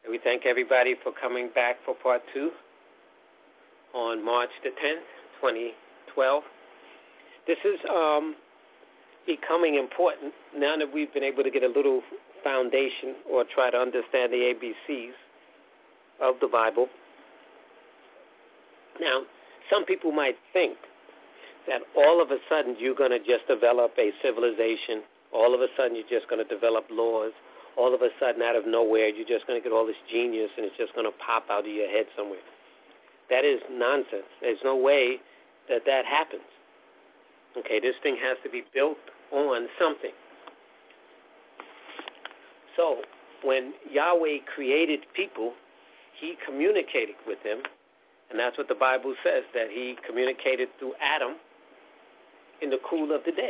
And we thank everybody for coming back for part 2 on March the 10th, 2012. This is becoming important now that we've been able to get a little foundation or try to understand the ABCs of the Bible. Now, some people might think that all of a sudden you're going to just develop a civilization, all of a sudden you're just going to develop laws, all of a sudden out of nowhere you're just going to get all this genius and it's just going to pop out of your head somewhere. That is nonsense. There's no way that that happens. Okay, this thing has to be built on something. So when Yahweh created people, he communicated with them, and that's what the Bible says, that he communicated through Adam in the cool of the day.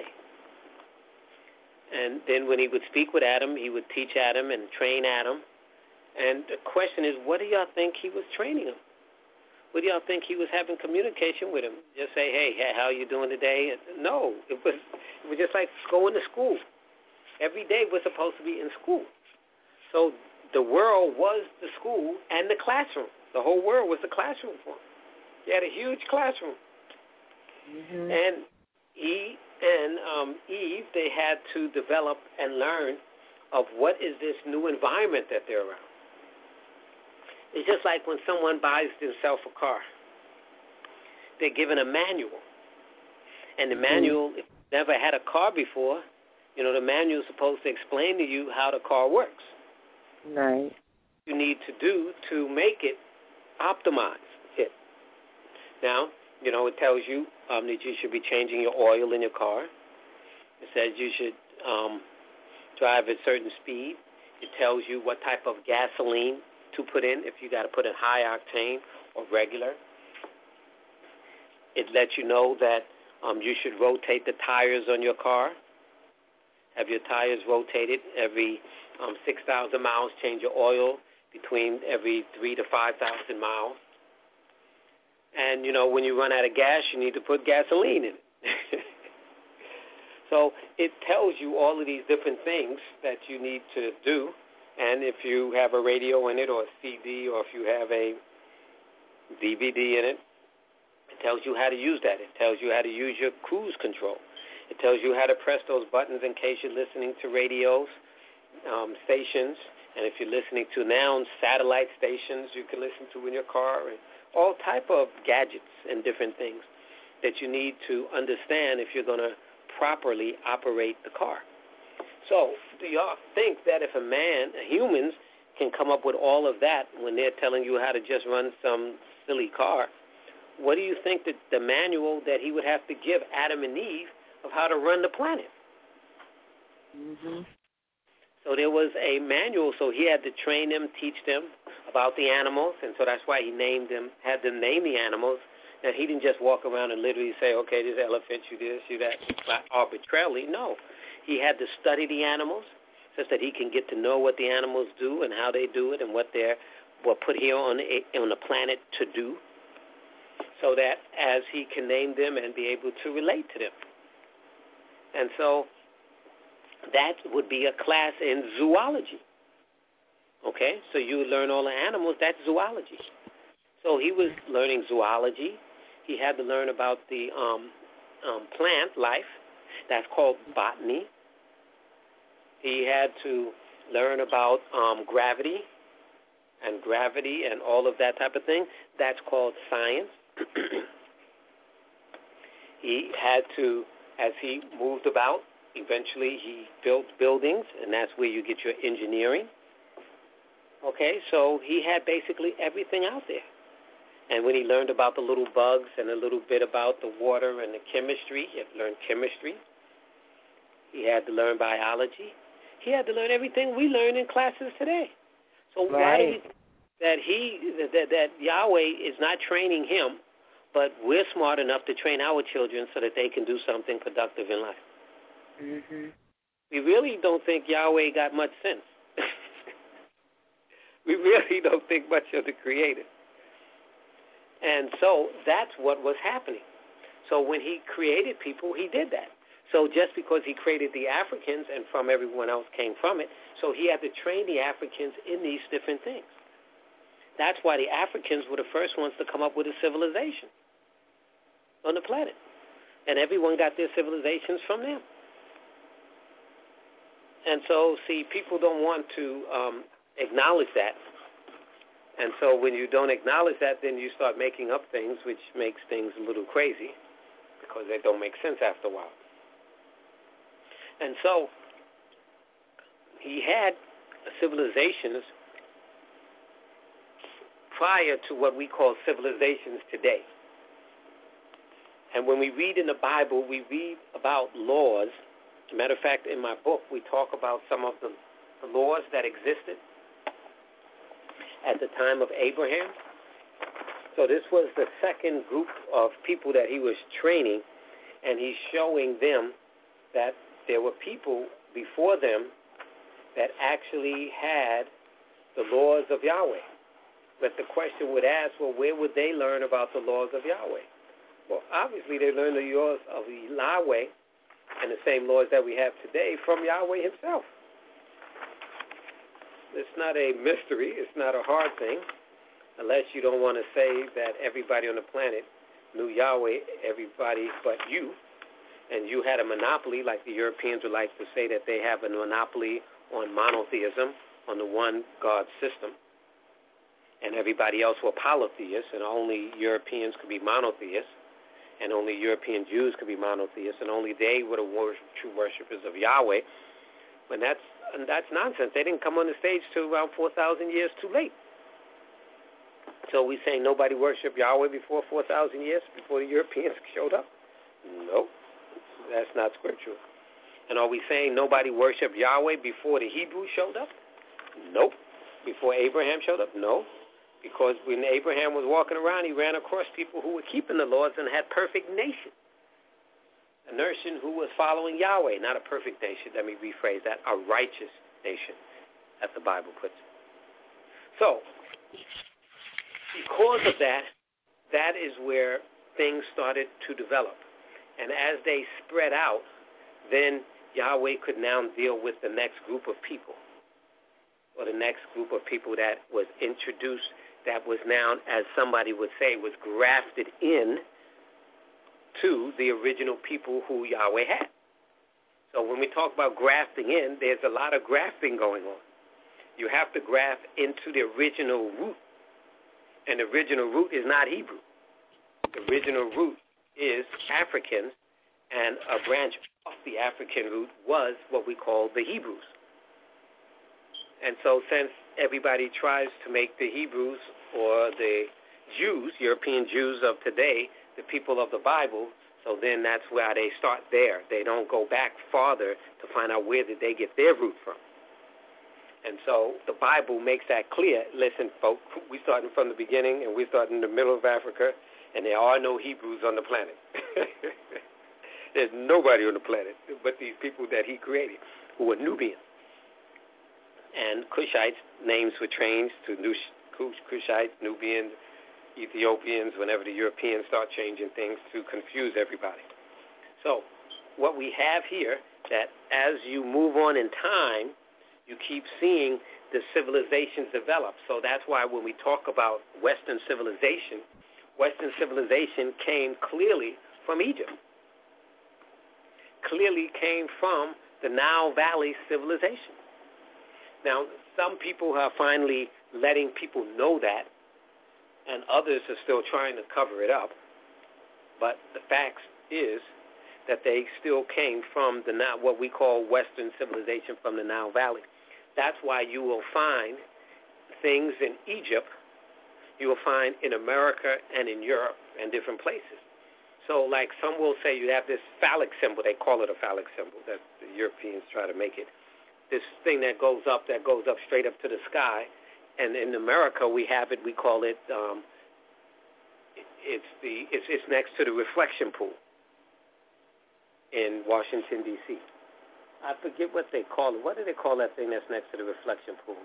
And then when he would speak with Adam, he would teach Adam and train Adam. And the question is, what do y'all think he was training him? What do y'all think he was having communication with him? Just say, hey, how you doing today? No, it was just like going to school. Every day we're supposed to be in school. So the world was the school and the classroom. The whole world was the classroom for him. He had a huge classroom. Mm-hmm. And he and Eve, they had to develop and learn of what is this new environment that they're around. It's just like when someone buys themselves a car. They're given a manual. And the manual, if you've never had a car before, the manual is supposed to explain to you how the car works. Right. You need to do to make it optimize it. Now, it tells you that you should be changing your oil in your car. It says you should drive at a certain speed. It tells you what type of gasoline to put in, if you got to put in high octane or regular. It lets you know that you should rotate the tires on your car. Have your tires rotated every 6,000 miles. Change your oil between every 3,000 to 5,000 miles. And, when you run out of gas, you need to put gasoline in it. So it tells you all of these different things that you need to do. And if you have a radio in it or a CD or if you have a DVD in it, it tells you how to use that. It tells you how to use your cruise control. It tells you how to press those buttons in case you're listening to radios, stations. And if you're listening to now satellite stations, you can listen to in your car. And all type of gadgets and different things that you need to understand if you're going to properly operate the car. So do y'all think that if humans can come up with all of that when they're telling you how to just run some silly car, what do you think that the manual that he would have to give Adam and Eve of how to run the planet? Mm-hmm. So there was a manual, so he had to train them, teach them about the animals, and so that's why he had them name the animals. And he didn't just walk around and literally say, okay, this elephant, you this, you that, arbitrarily. No. He had to study the animals so that he can get to know what the animals do and how they do it and what they're put here on the planet to do, so that as he can name them and be able to relate to them. And so that would be a class in zoology. Okay? So you would learn all the animals. That's zoology. So he was learning zoology. He had to learn about the plant life. That's called botany. He had to learn about gravity and all of that type of thing. That's called science. He had to, as he moved about, eventually he built buildings, and that's where you get your engineering. Okay, so he had basically everything out there. And when he learned about the little bugs and a little bit about the water and the chemistry, he had to learn chemistry. He had to learn biology. He had to learn everything we learn in classes today. So why do we that Yahweh is not training him, but we're smart enough to train our children so that they can do something productive in life? Mm-hmm. We really don't think Yahweh got much sense. We really don't think much of the Creator. And so that's what was happening. So when he created people, he did that. So just because he created the Africans and from everyone else came from it, so he had to train the Africans in these different things. That's why the Africans were the first ones to come up with a civilization on the planet. And everyone got their civilizations from them. And so, see, people don't want to acknowledge that. And so when you don't acknowledge that, then you start making up things, which makes things a little crazy because they don't make sense after a while. And so he had civilizations prior to what we call civilizations today. And when we read in the Bible, we read about laws. As a matter of fact, in my book, we talk about some of the laws that existed at the time of Abraham. So this was the second group of people that he was training, and he's showing them that there were people before them that actually had the laws of Yahweh. But the question would ask, well, where would they learn about the laws of Yahweh? Well, obviously they learned the laws of Yahweh and the same laws that we have today from Yahweh himself. It's not a mystery. It's not a hard thing, unless you don't want to say that everybody on the planet knew Yahweh, everybody but you, and you had a monopoly, like the Europeans would like to say that they have a monopoly on monotheism, on the one God system, and everybody else were polytheists, and only Europeans could be monotheists, and only European Jews could be monotheists, and only they were the true worshipers of Yahweh. And that's nonsense. They didn't come on the stage till around 4,000 years too late. So we saying nobody worshiped Yahweh before 4,000 years, before the Europeans showed up? Nope. That's not scriptural. And are we saying nobody worshiped Yahweh before the Hebrews showed up? Nope. Before Abraham showed up? No. Because when Abraham was walking around, he ran across people who were keeping the laws and had perfect nation. A nation who was following Yahweh, not a perfect nation. Let me rephrase that. A righteous nation, as the Bible puts it. So, because of that, that is where things started to develop. And as they spread out, then Yahweh could now deal with the next group of people, or the next group of people that was introduced, that was now, as somebody would say, was grafted in to the original people who Yahweh had. So when we talk about grafting in, there's a lot of grafting going on. You have to graft into the original root, and the original root is not Hebrew. The original root is African, and a branch off the African root was what we call the Hebrews. And so since everybody tries to make the Hebrews or the Jews, European Jews of today, the people of the Bible, so then that's where they start there. They don't go back farther to find out where did they get their root from. And so the Bible makes that clear. Listen, folks, we're starting from the beginning, and we're starting in the middle of Africa, and there are no Hebrews on the planet. There's nobody on the planet but these people that he created, who were Nubians. And Cushites, names were changed to Cushites, Nubians, Ethiopians, whenever the Europeans start changing things to confuse everybody. So what we have here, that as you move on in time, you keep seeing the civilizations develop. So that's why when we talk about Western civilization came clearly from Egypt, clearly came from the Nile Valley civilization. Now, some people are finally letting people know that, and others are still trying to cover it up. But the fact is that they still came from the what we call Western civilization from the Nile Valley. That's why you will find things in Egypt, you will find in America and in Europe and different places. So like some will say you have this phallic symbol, they call it a phallic symbol, that the Europeans try to make it. This thing that goes up straight up to the sky. And in America we have it, we call it, it's next to the reflection pool in Washington, D.C. I forget what they call it. What do they call that thing that's next to the reflection pool?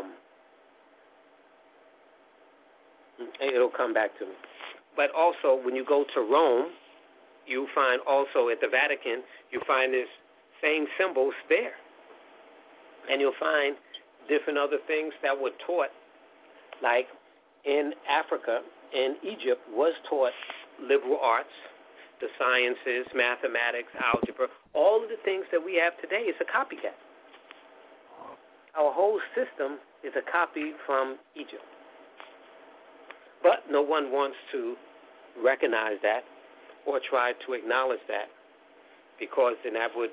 It'll come back to me. But also, when you go to Rome, you find also at the Vatican, you find this same symbols there. And you'll find different other things that were taught, like in Africa, in Egypt, was taught liberal arts, the sciences, mathematics, algebra, all of the things that we have today is a copycat. Our whole system is a copy from Egypt. But no one wants to recognize that or try to acknowledge that, because then that would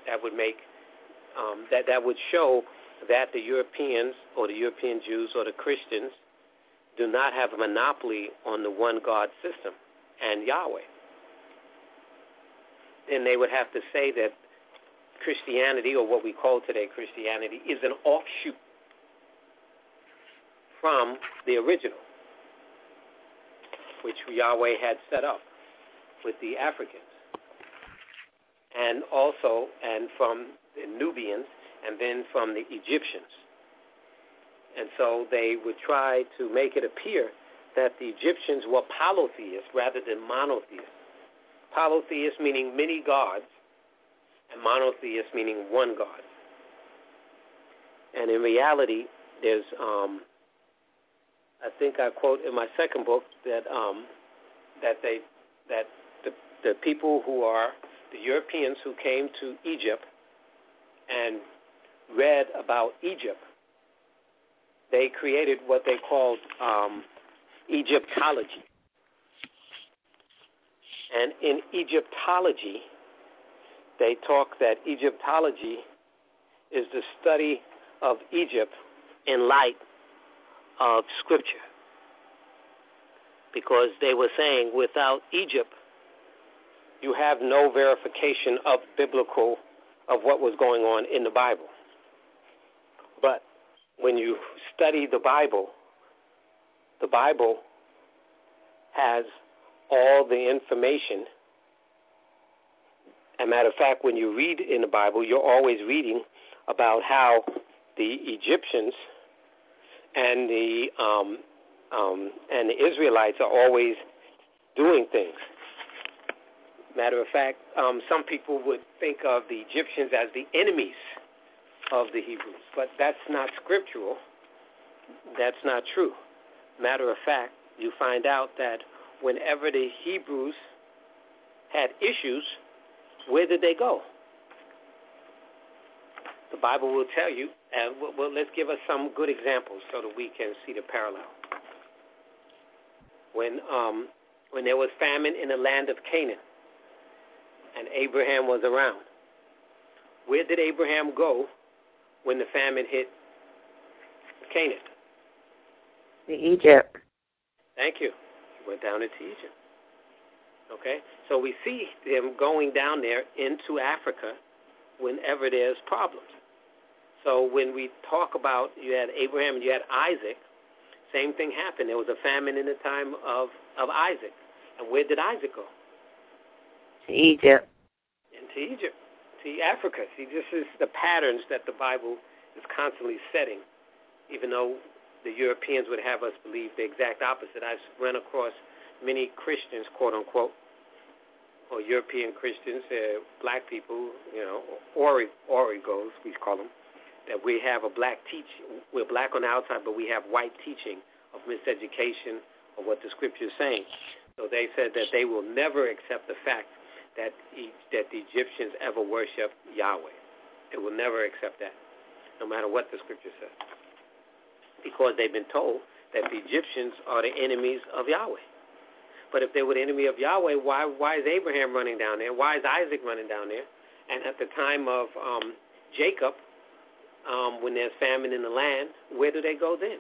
show that the Europeans or the European Jews or the Christians do not have a monopoly on the one God system and Yahweh. Then they would have to say that Christianity, or what we call today Christianity, is an offshoot from the original, which Yahweh had set up with the Africans, and from the Nubians, and then from the Egyptians. And so they would try to make it appear that the Egyptians were polytheists rather than monotheists. Polytheists meaning many gods, and monotheists meaning one God. And in reality, there's, I think I quote in my second book that the people who are the Europeans who came to Egypt and read about Egypt, they created what they called Egyptology. And in Egyptology, they talk that Egyptology is the study of Egypt in light of Scripture. Because they were saying without Egypt, you have no verification of what was going on in the Bible. But when you study the Bible has all the information. As a matter of fact, when you read in the Bible, you're always reading about how the Egyptians and the Israelites are always doing things. Matter of fact, some people would think of the Egyptians as the enemies of the Hebrews, but that's not scriptural. That's not true. Matter of fact, you find out that whenever the Hebrews had issues, where did they go? The Bible will tell you, and let's give us some good examples so that we can see the parallel. When there was famine in the land of Canaan, and Abraham was around, where did Abraham go when the famine hit Canaan? To Egypt. Thank you. He went down into Egypt. Okay? So we see him going down there into Africa whenever there's problems. So when we talk about you had Abraham and you had Isaac, same thing happened. There was a famine in the time of Isaac. And where did Isaac go? To Egypt. Into Egypt. See, Africa. See, this is the patterns that the Bible is constantly setting, even though the Europeans would have us believe the exact opposite. I've run across many Christians, quote unquote, or European Christians, black people, origos, we call them, that we have a black teaching. We're black on the outside, but we have white teaching of miseducation of what the Scripture is saying. So they said that they will never accept the fact that the Egyptians ever worship Yahweh. They will never accept that, no matter what the Scripture says, because they've been told that the Egyptians are the enemies of Yahweh. But if they were the enemy of Yahweh, why is Abraham running down there? Why is Isaac running down there? And at the time of Jacob, when there's famine in the land, where do they go then?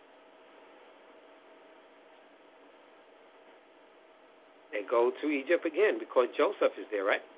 They go to Egypt again because Joseph is there, right?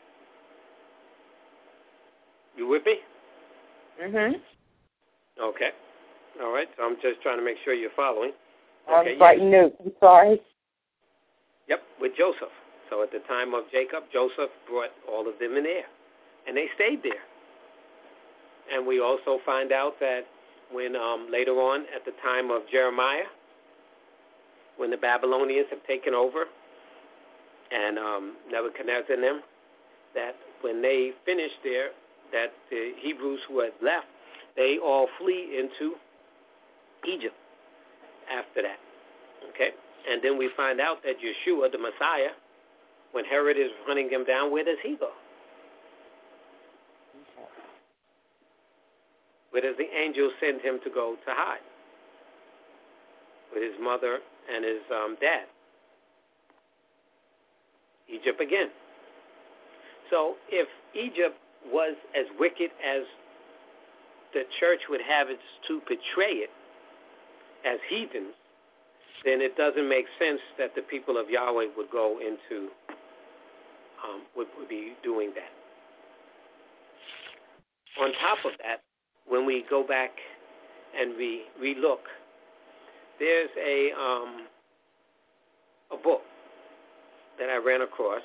You with me? Mm-hmm. Okay. All right. So I'm just trying to make sure you're following. Okay, I'm writing notes. I'm sorry. Yep, with Joseph. So at the time of Jacob, Joseph brought all of them in there, and they stayed there. And we also find out that when later on at the time of Jeremiah, when the Babylonians have taken over, and Nebuchadnezzar and them, that when they finished there, that the Hebrews who had left, they all flee into Egypt. after that. Okay? And then we find out that Yeshua, the Messiah, when Herod is hunting him down, where does he go? Where does the angel send him to go to hide? With his mother and his dad. Egypt again. So if Egypt was as wicked as the church would have it to portray it as heathens, then it doesn't make sense that the people of Yahweh would go into, would be doing that. On top of that, when we go back and we look, there's a book that I ran across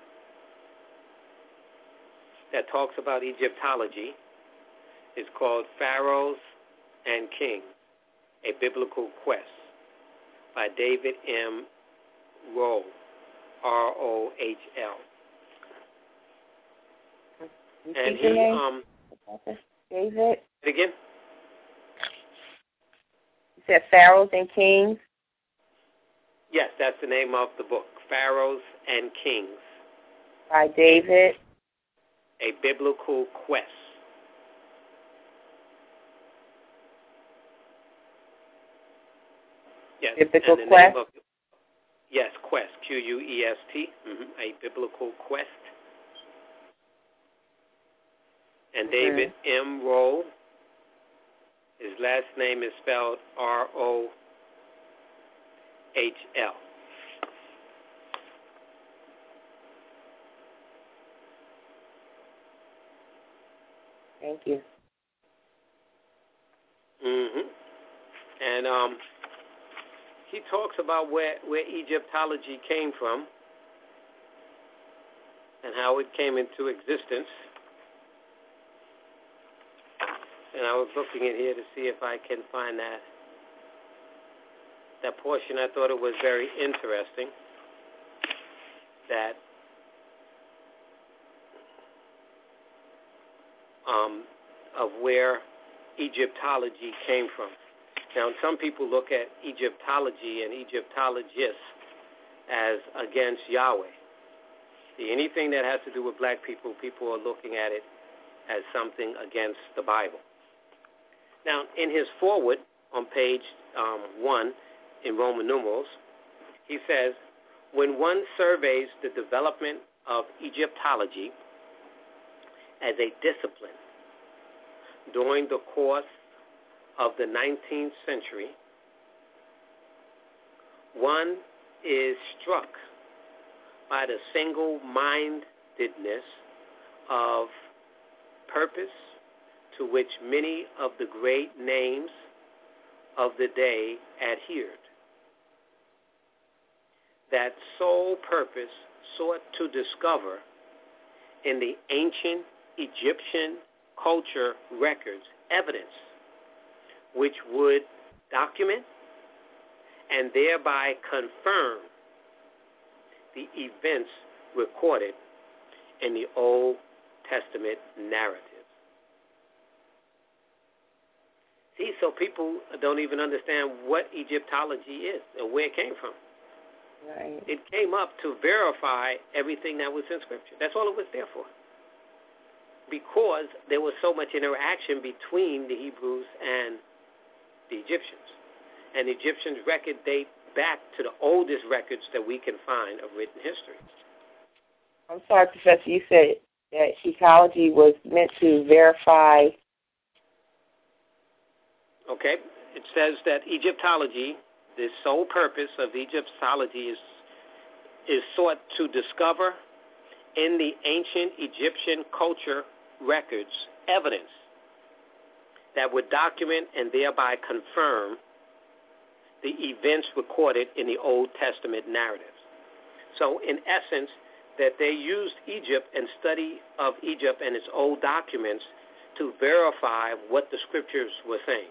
that talks about Egyptology. It's called Pharaohs and Kings, A Biblical Quest by David M. Rohl, R-O-H-L. And he, David? Again? You said Pharaohs and Kings? Yes, that's the name of the book, Pharaohs and Kings. By David? A Biblical Quest. Yes, Biblical Quest? Yes, Quest, Q-U-E-S-T, A Biblical Quest. And David M. Rohl, his last name is spelled R-O-H-L. Thank you. And he talks about where Egyptology came from and how it came into existence. And I was looking in here to see if I can find that portion. I thought it was very interesting that of where Egyptology came from. Now, some people look at Egyptology and Egyptologists as against Yahweh. See, anything that has to do with black people, people are looking at it as something against the Bible. Now, in his foreword on page 1 in Roman numerals, he says, when one surveys the development of Egyptology as a discipline during the course of the 19th century, one is struck by the single-mindedness of purpose to which many of the great names of the day adhered. That sole purpose sought to discover in the ancient Egyptian culture records evidence which would document and thereby confirm the events recorded in the Old Testament narrative. See, so people don't even understand what Egyptology is and where it came from. Right. It came up to verify everything that was in Scripture. That's all it was there for. Because there was so much interaction between the Hebrews and the Egyptians. And the Egyptians' record date back to the oldest records that we can find of written history. I'm sorry, Professor, you said that ecology was meant to verify. Okay. It says that Egyptology, the sole purpose of Egyptology is sought to discover in the ancient Egyptian culture records evidence that would document and thereby confirm the events recorded in the Old Testament narratives. So in essence, that they used Egypt and study of Egypt and its old documents to verify what the scriptures were saying.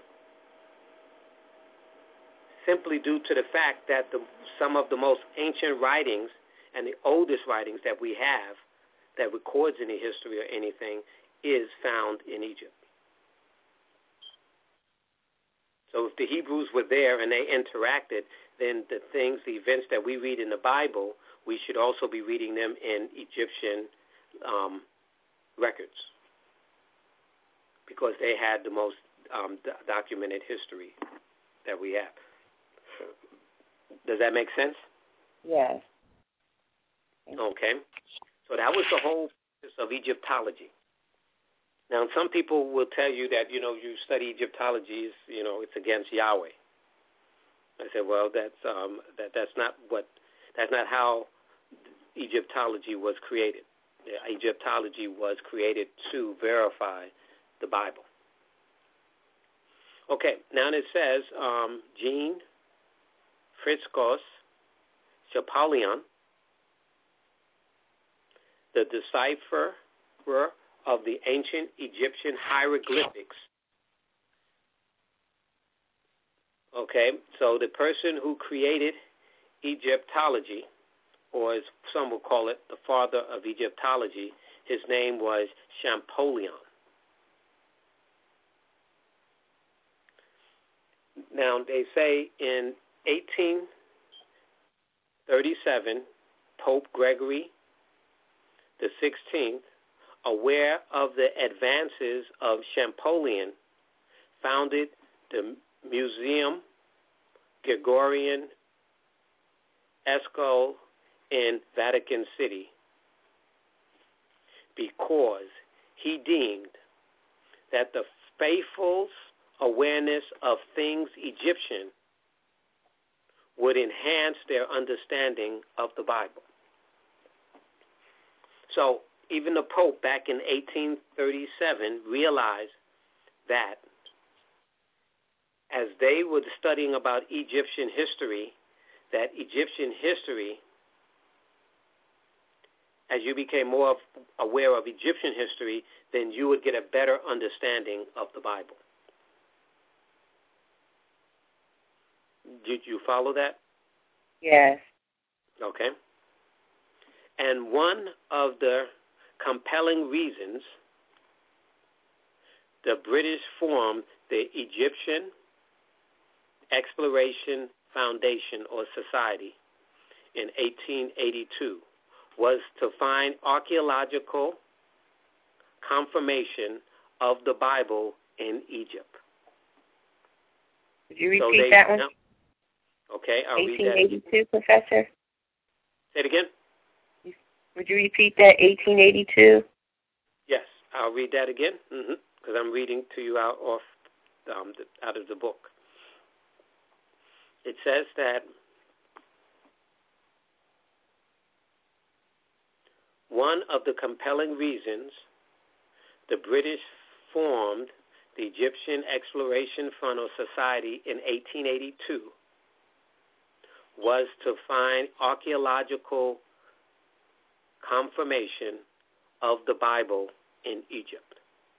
Simply due to the fact that some of the most ancient writings and the oldest writings that we have that records any history or anything is found in Egypt. So if the Hebrews were there and they interacted, then the events that we read in the Bible, we should also be reading them in Egyptian records, because they had the most documented history that we have. Does that make sense? Yes. Okay. So that was the whole purpose of Egyptology. Now, some people will tell you that, you study Egyptology, it's against Yahweh. I said, well, that's not how Egyptology was created. Egyptology was created to verify the Bible. Okay, now it says Jean Fritzkos Champollion, the decipherer of the ancient Egyptian hieroglyphics. Okay, so the person who created Egyptology, or as some will call it, the father of Egyptology, his name was Champollion. Now, they say in 1837, Pope Gregory the 16th, aware of the advances of Champollion, founded the Museum Gregorian Escole in Vatican City, because he deemed that the faithful's awareness of things Egyptian would enhance their understanding of the Bible. So even the Pope back in 1837 realized that as they were studying about Egyptian history, that Egyptian history, as you became more aware of Egyptian history, then you would get a better understanding of the Bible. Did you follow that? Yes. Okay. And one of the compelling reasons the British formed the Egyptian Exploration Foundation, or Society, in 1882 was to find archaeological confirmation of the Bible in Egypt. Could you repeat that one? Okay, I'll read that. 1882, Professor? Say it again. Would you repeat that, 1882? Yes, I'll read that again, because I'm reading to you out of the book. It says that one of the compelling reasons the British formed the Egyptian Exploration Fund or Society in 1882 was to find archaeological confirmation of the Bible in Egypt.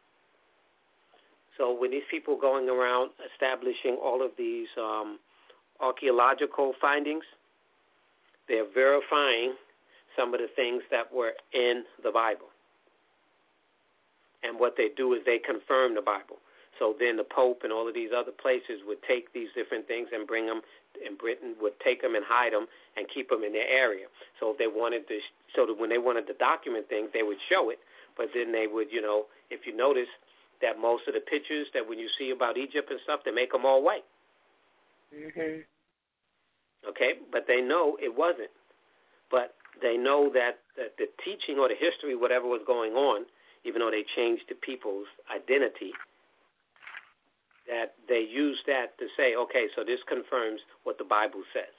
So when these people going around establishing all of these archaeological findings, they're verifying some of the things that were in the Bible. And what they do is they confirm the Bible. So then the Pope and all of these other places would take these different things and bring them, in Britain would take them and hide them and keep them in their area. So if they wanted to, so that when they wanted to document things, they would show it. But then they would, if you notice that most of the pictures that when you see about Egypt and stuff, they make them all white. Mm-hmm. Okay, but they know it wasn't. But they know that the teaching or the history, whatever was going on, even though they changed the people's identity, that they used that to say, okay, so this confirms what the Bible says.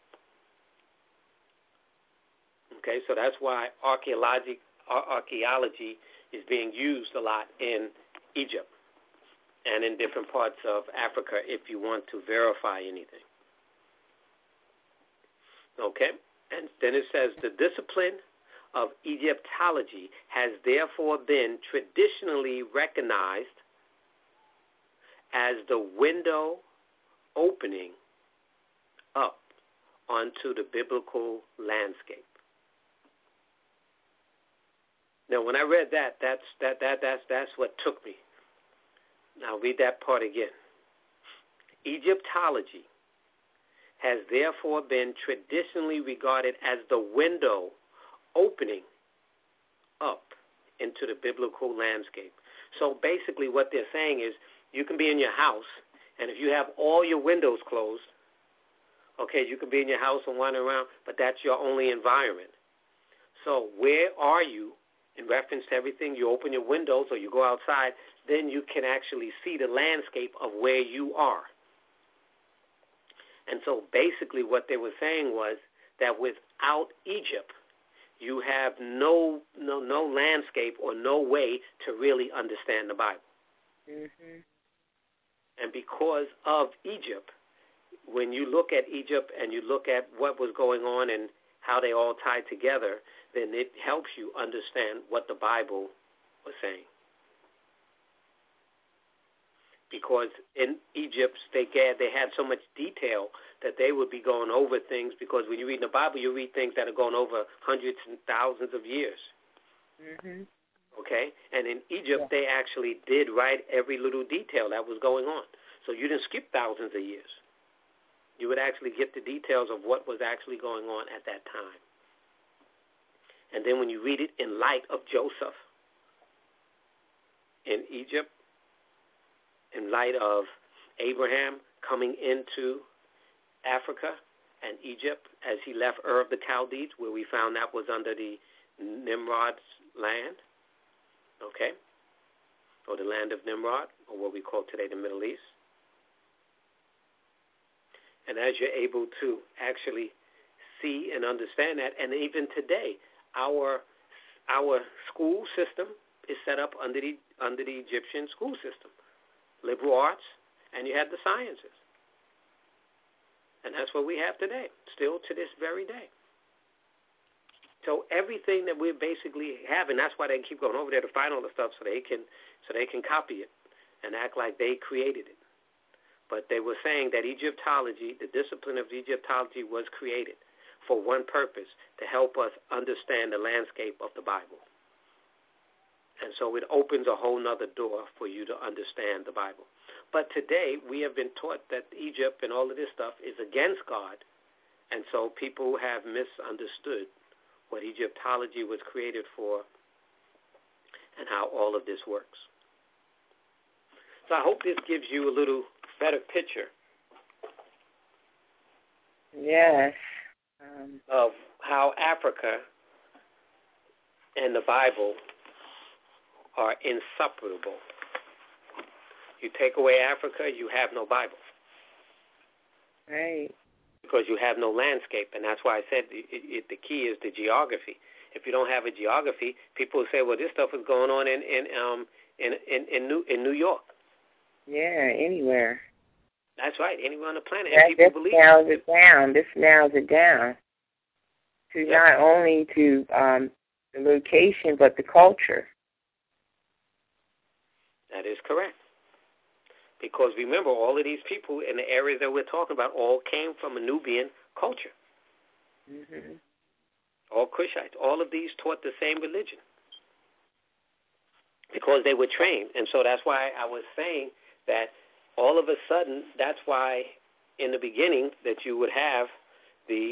Okay, so that's why archaeology is being used a lot in Egypt and in different parts of Africa if you want to verify anything. Okay, and then it says the discipline of Egyptology has therefore been traditionally recognized as the window opening up onto the biblical landscape. Now, when I read that, that's what took me. Now, read that part again. Egyptology has therefore been traditionally regarded as the window opening up into the biblical landscape. So basically what they're saying is you can be in your house, and if you have all your windows closed, okay, you can be in your house and wander around, but that's your only environment. So where are you in reference to everything? You open your windows or you go outside, then you can actually see the landscape of where you are. And so basically what they were saying was that without Egypt, you have no landscape or no way to really understand the Bible. Mm-hmm. And because of Egypt, when you look at Egypt and you look at what was going on and how they all tied together, then it helps you understand what the Bible was saying. Because in Egypt, they had so much detail that they would be going over things, because when you read in the Bible, you read things that are going over hundreds and thousands of years. Mm-hmm. Okay? And in Egypt, they actually did write every little detail that was going on. So you didn't skip thousands of years. You would actually get the details of what was actually going on at that time. And then when you read it in light of Joseph in Egypt, in light of Abraham coming into Africa and Egypt as he left Ur of the Chaldees, where we found that was under the Nimrod's land, okay, or the land of Nimrod, or what we call today the Middle East. And as you're able to actually see and understand that, and even today, our school system is set up under the Egyptian school system. Liberal arts, and you had the sciences. And that's what we have today, still to this very day. So everything that we basically have, and that's why they keep going over there to find all the stuff so they can copy it and act like they created it. But they were saying that Egyptology, the discipline of Egyptology, was created for one purpose, to help us understand the landscape of the Bible. And so it opens a whole nother door for you to understand the Bible. But today we have been taught that Egypt and all of this stuff is against God. And so people have misunderstood what Egyptology was created for and how all of this works. So I hope this gives you a little better picture Yes. Of how Africa and the Bible are inseparable. You take away Africa, you have no Bible. Right. Because you have no landscape, and that's why I said the key is the geography. If you don't have a geography, people will say, "Well, this stuff is going on in New York." Yeah, anywhere. That's right, anywhere on the planet. That and people believe narrows it down. This narrows it down to not only to the location, but the culture. That is correct. Because remember, all of these people in the areas that we're talking about all came from a Nubian culture. Mm-hmm. All Cushites. All of these taught the same religion. Because they were trained. And so that's why I was saying that all of a sudden, that's why in the beginning that you would have the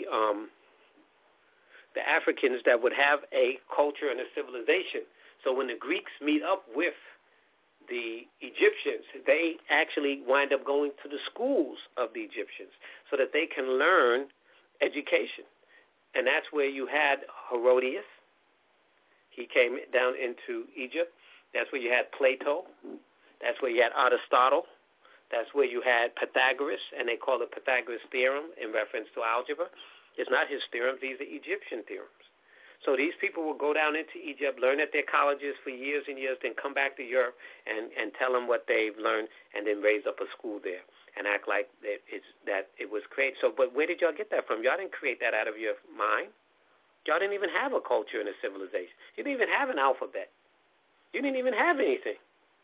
Africans that would have a culture and a civilization. So when the Greeks meet up with the Egyptians, they actually wind up going to the schools of the Egyptians so that they can learn education. And that's where you had Herodias. He came down into Egypt. That's where you had Plato. That's where you had Aristotle. That's where you had Pythagoras, and they call it Pythagoras' theorem in reference to algebra. It's not his theorems. These are Egyptian theorems. So these people will go down into Egypt, learn at their colleges for years and years, then come back to Europe and tell them what they've learned, and then raise up a school there and act like that it was created. So, but where did y'all get that from? Y'all didn't create that out of your mind. Y'all didn't even have a culture and a civilization. You didn't even have an alphabet. You didn't even have anything.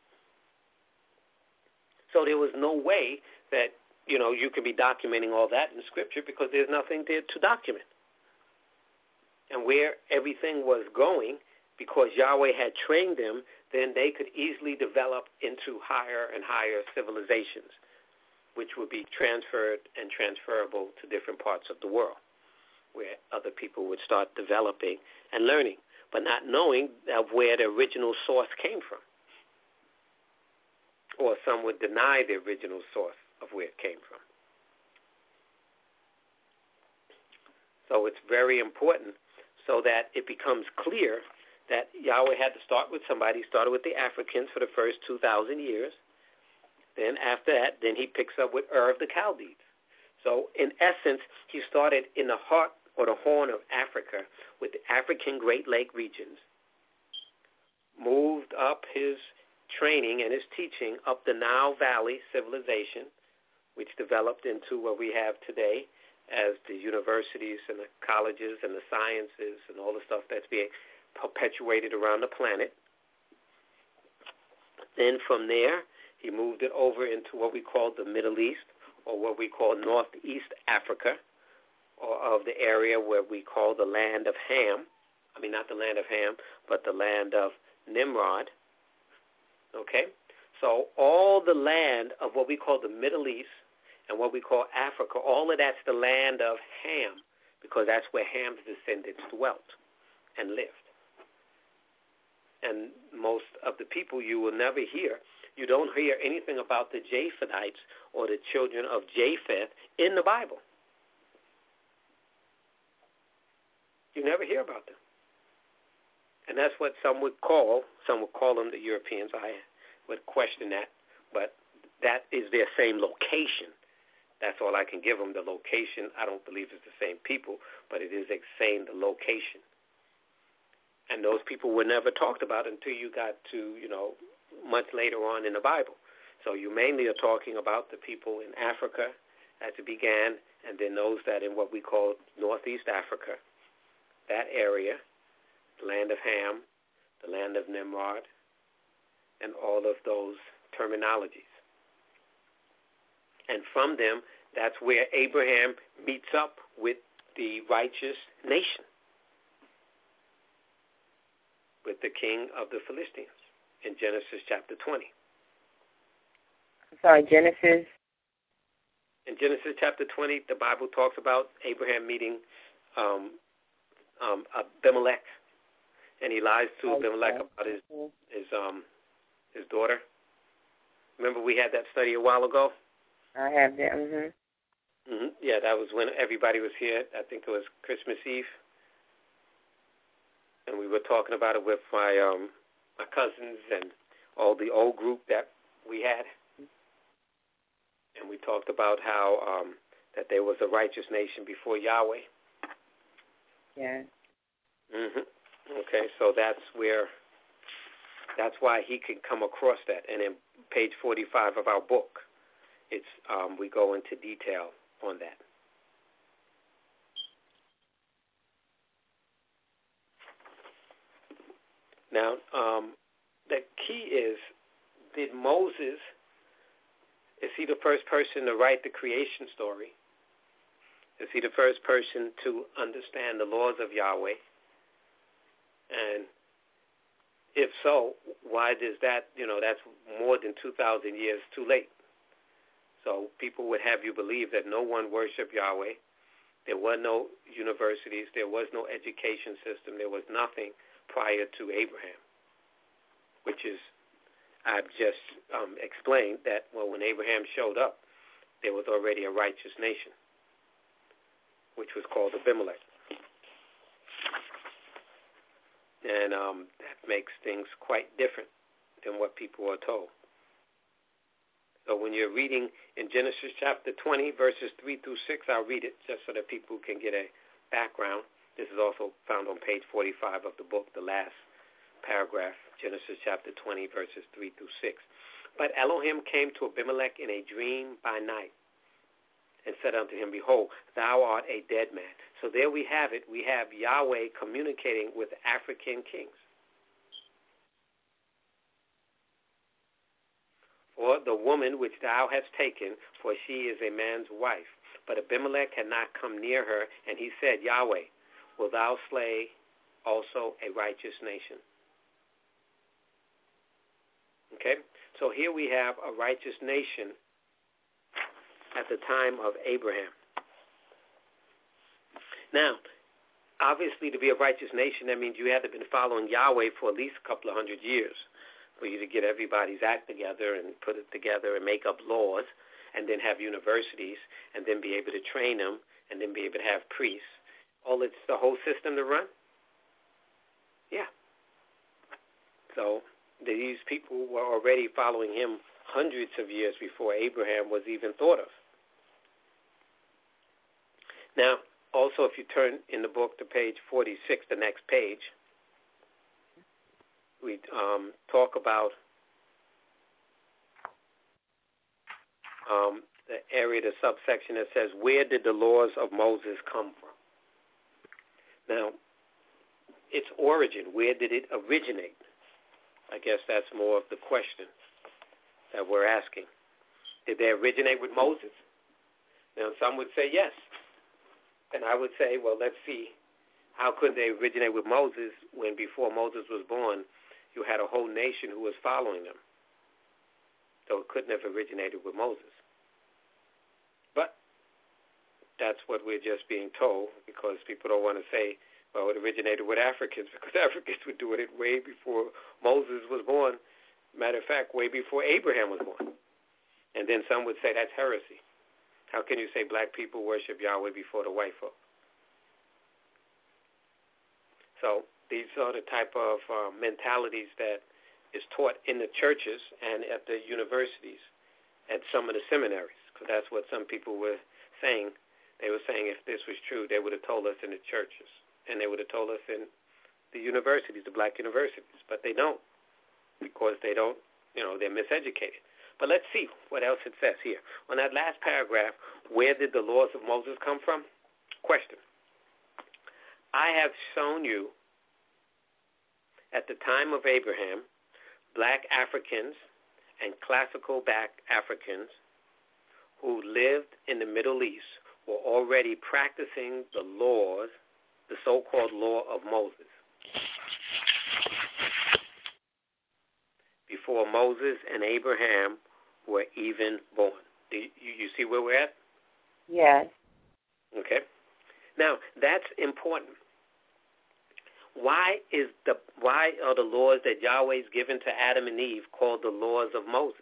So there was no way that, you could be documenting all that in Scripture because there's nothing there to document. And where everything was going, because Yahweh had trained them, then they could easily develop into higher and higher civilizations. which would be transferred and transferable to different parts of the world, where other people would start developing and learning, but not knowing of where the original source came from. Or some would deny the original source of where it came from. So it's very important so that it becomes clear that Yahweh had to start with somebody. He started with the Africans for the first 2,000 years. Then after that, then he picks up with Ur of the Chaldees. So in essence, he started in the heart or the horn of Africa with the African Great Lake regions, moved up his training and his teaching up the Nile Valley civilization, which developed into what we have today as the universities and the colleges and the sciences and all the stuff that's being perpetuated around the planet. Then from there, he moved it over into what we call the Middle East, or what we call Northeast Africa, or of the area where we call the land of Ham. I mean, not the land of Ham, but the land of Nimrod. Okay? So all the land of what we call the Middle East and what we call Africa, all of that's the land of Ham, because that's where Ham's descendants dwelt and lived. And most of the people you will never hear, you don't hear anything about the Japhetites or the children of Japheth in the Bible. You never hear about them. And that's what some would call them the Europeans. I would question that, but that is their same location. That's all I can give them, the location. I don't believe it's the same people, but it is saying the location. And those people were never talked about until you got to, much later on in the Bible. So you mainly are talking about the people in Africa as it began, and then those that in what we call Northeast Africa, that area, the land of Ham, the land of Nimrod, and all of those terminologies. And from them, that's where Abraham meets up with the righteous nation, with the king of the Philistines in Genesis chapter 20. I'm sorry, Genesis? In Genesis chapter 20, the Bible talks about Abraham meeting Abimelech, and he lies to Abimelech about his daughter. Remember we had that study a while ago? I have that. Mm-hmm. Yeah, that was when everybody was here. I think it was Christmas Eve, and we were talking about it with my cousins and all the old group that we had, and we talked about how that there was a righteous nation before Yahweh. Yeah. Okay, so that's why he can come across that, and in page 45 of our book, it's we go into detail on that. Now, the key is, did Moses, is he the first person to write the creation story? Is he the first person to understand the laws of Yahweh? And if so, why does that, that's more than 2,000 years too late. So people would have you believe that no one worshiped Yahweh. There were no universities. There was no education system. There was nothing prior to Abraham, which is, I've just explained that, when Abraham showed up, there was already a righteous nation, which was called Abimelech. And that makes things quite different than what people are told. So when you're reading in Genesis chapter 20, verses 3 through 6, I'll read it just so that people can get a background. This is also found on page 45 of the book, the last paragraph, Genesis chapter 20, verses 3 through 6. But Elohim came to Abimelech in a dream by night and said unto him, Behold, thou art a dead man. So there we have it. We have Yahweh communicating with African kings. For the woman which thou hast taken, for she is a man's wife. But Abimelech had not come near her, and he said, Yahweh, wilt thou slay also a righteous nation? Okay, so here we have a righteous nation at the time of Abraham. Now, obviously, to be a righteous nation, that means you had to have been following Yahweh for at least a couple of 100 years for you to get everybody's act together and put it together and make up laws and then have universities and then be able to train them and then be able to have priests. It's the whole system to run? Yeah. So these people were already following him hundreds of years before Abraham was even thought of. Now, also, if you turn in the book to page 46, the next page, we talk about the area, the subsection that says, where did the laws of Moses come from? Now, its origin, where did it originate? I guess that's more of the question that we're asking. Did they originate with Moses? Now, some would say yes. And I would say, well, let's see. How could they originate with Moses when before Moses was born, you had a whole nation who was following them? So it couldn't have originated with Moses. But that's what we're just being told, because people don't want to say, well, it originated with Africans, because Africans were doing it way before Moses was born. Matter of fact, way before Abraham was born. And then some would say that's heresy. How can you say black people worship Yahweh before the white folk? So these are the type of mentalities that is taught in the churches and at the universities, at some of the seminaries, because that's what some people were saying. They were saying if this was true, they would have told us in the churches, and they would have told us in the universities, the black universities. But they don't, because they don't, they're miseducated. But let's see what else it says here. On that last paragraph, where did the laws of Moses come from? Question. I have shown you at the time of Abraham, black Africans and classical black Africans who lived in the Middle East were already practicing the laws, the so-called law of Moses, before Moses and Abraham were even born. Do you see where we're at? Yes. Okay. Now, that's important. Why are the laws that Yahweh's given to Adam and Eve called the laws of Moses?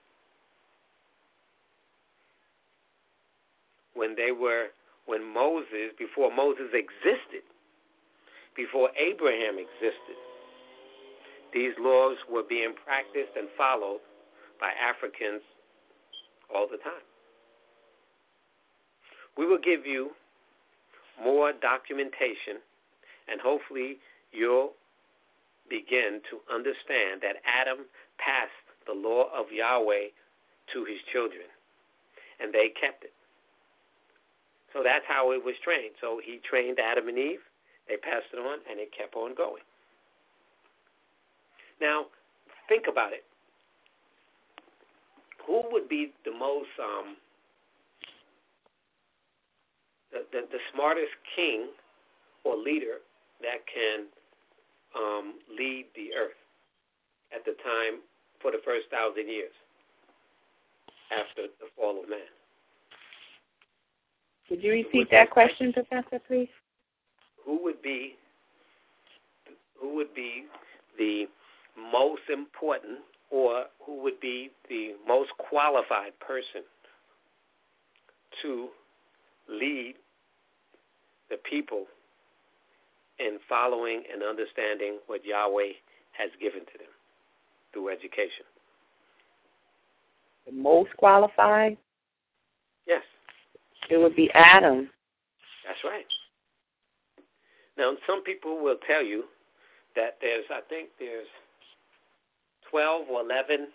Before Moses existed, before Abraham existed, these laws were being practiced and followed by Africans all the time. We will give you more documentation, and hopefully you'll begin to understand that Adam passed the law of Yahweh to his children, and they kept it. So that's how it was trained. So he trained Adam and Eve, they passed it on, and it kept on going. Now, think about it. Who would be the most, the smartest king or leader that can lead the earth at the time for the first 1,000 years after the fall of man? Could you repeat that question, Professor, please? Who would be the most important, or who would be the most qualified person to lead the people in following and understanding what Yahweh has given to them through education? The most qualified? Yes. It would be Adam. That's right. Now, some people will tell you that there's 12 or 11